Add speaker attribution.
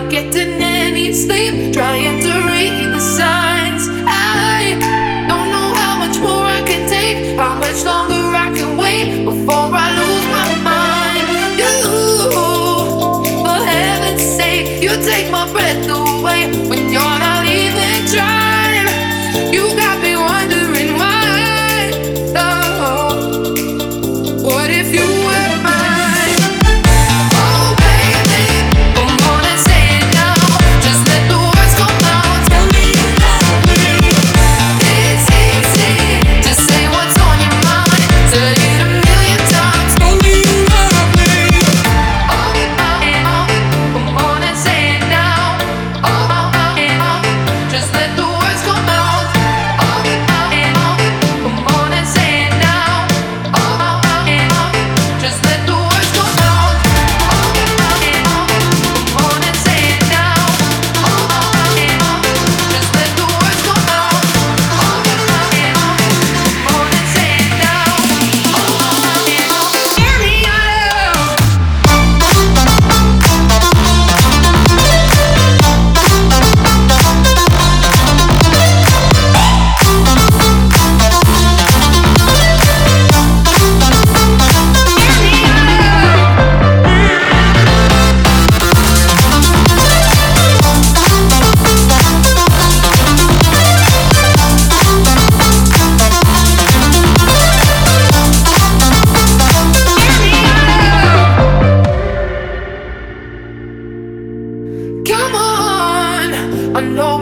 Speaker 1: getting any sleep, trying to read the signs. I don't know how much more I can take, how much longer I can wait before I lose my mind. You, for heaven's sake, you take my breath away when you're not even trying. You got me wondering why. Oh, what if you were mine? Oh baby, I'm gonna say it now. Just let the words come out. Tell me you love me. It's easy to say what's on your mind. Said it a million times. Tell me you love me. I'm gonna say it now. Just let the words come out. I'm gonna say it now. Just let the words come out. I'm gonna say it now. Just let the words come out. I'm gonna say it now. Hear me out. Come on, I know